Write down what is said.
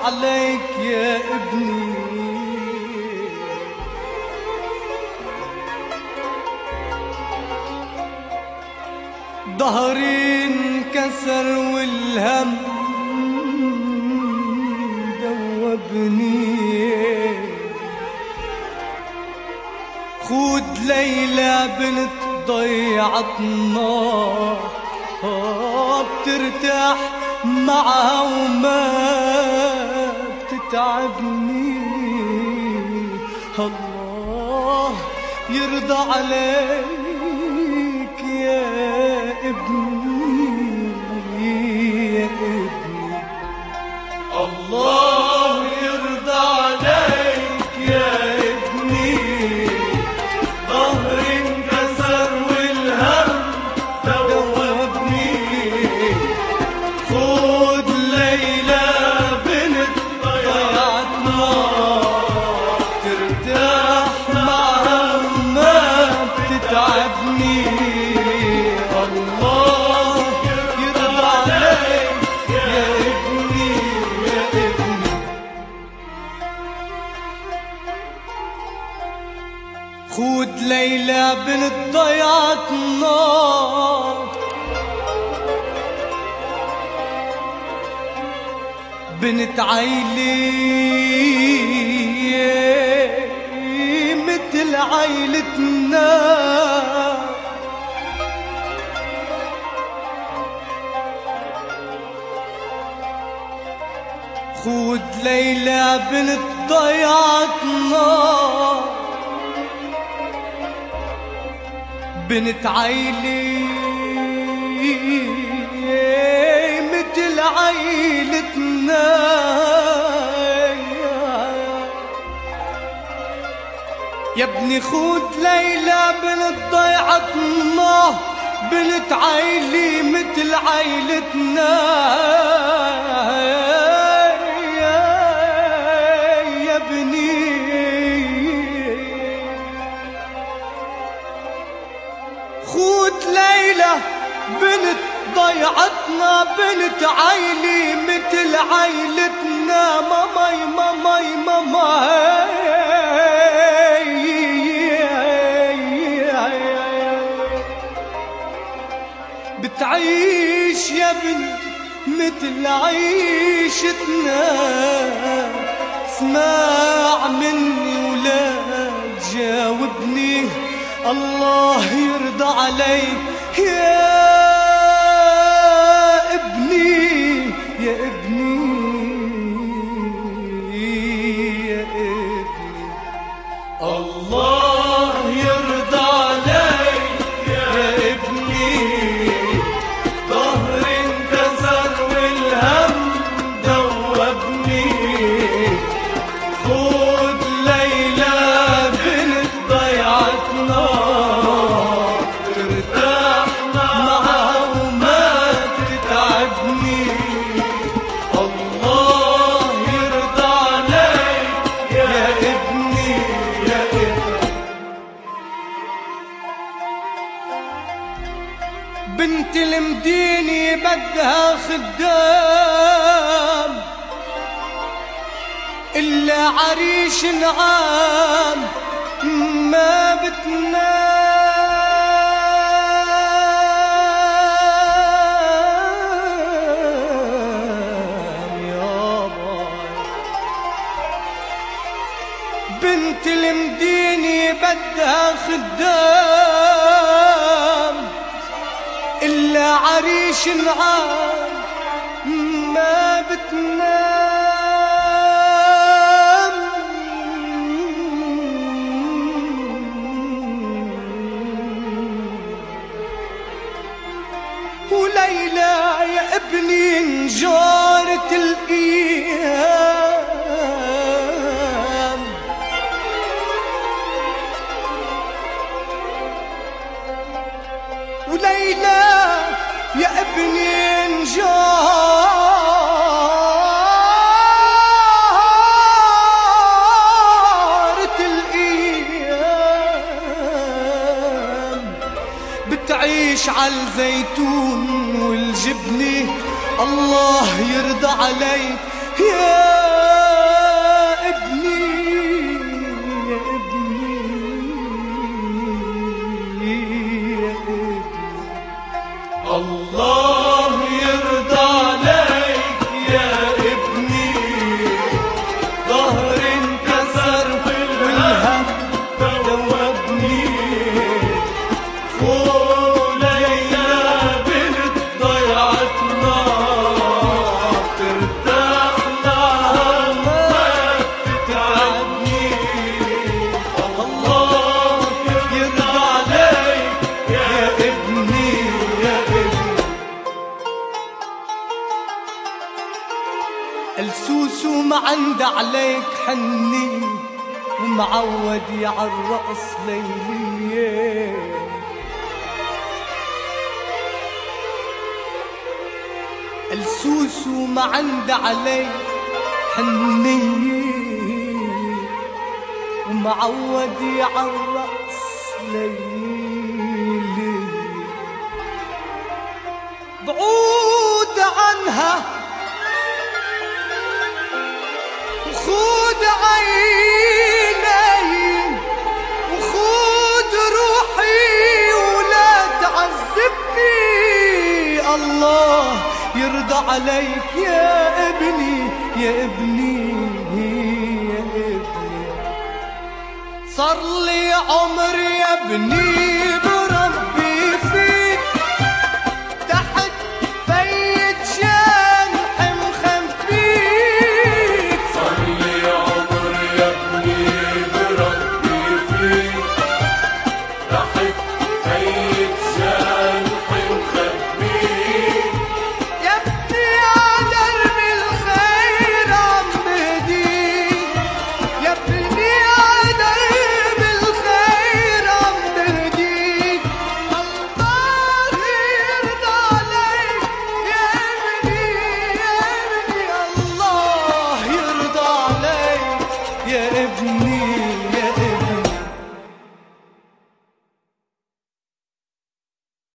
عليك يا ابني. ظهري انكسر والهم دوبني. خود ليلى بنت ضيعتنا بترتاح معها وما بتتعبني. الله يرضى عليك يا ابني يا ابني. الله يرضى عليك يا ابني. ظهري انكسر والهم دوبني. خود ليلى بنت ضيعتنا ترتاح معها وما بتتعبني. الله يرضى عليك يا ابني يا ابني. خود ليلى بنت ضيعتنا بنت عيلي مثل عيلتنا. خود ليلى بنت ضيعتنا بنت عيلي مثل عيلتنا. يا ابني خود ليلى بنت ضيعتنا بنت عيلي مثل عيلتنا. يا ابني خود ليلى بنت ضيعتنا بنت عيلي مثل عيلتنا. ماماي ماماي ماماي بتعيش يا ابني مثل عيشتنا. اسمع مني ولا تجاوبني. الله يرضى عليك يا ابني يا ابني يا ابني. الله يرضى عليك يا ابني. ظهري انكسر والهم دوبني. خود ليلى بنت ضيعتنا ترتاح معها وما تتعبني. الله يرضى عليك يا ابني يا ابني. بنت المدينة بدها خدام إلا عريش نعام ما بتنام يابا. بنت المدينة بدها خدام إلا عريش نعام ما بتنام. وليلى يا ابني انجارت الأيام. وليلى يا ابني انجارت الأيام. بتعيش عالزيتون والجبنة. الله يرضى عليك يا ابني يا ابني يا ابني. الله يرضى عليك يا ابني، ظهر انكسر والهم دوبني، فوق ليلى بنت ضيعتنا ترتاح لها ما تتعبني. الله يرضى عليك يا ابني يا ابني. السوسو ما عنده عليك حني، ومعود يعالرقص ليليه. السوسو ما عنده عليك حنية، ومعود يعالرقص ليلي. بعود عنها وخود عيني وخود روحي ولا تعذبني. الله يرضى عليك يا ابني يا ابني يا ابني. صار لي عمر يا ابني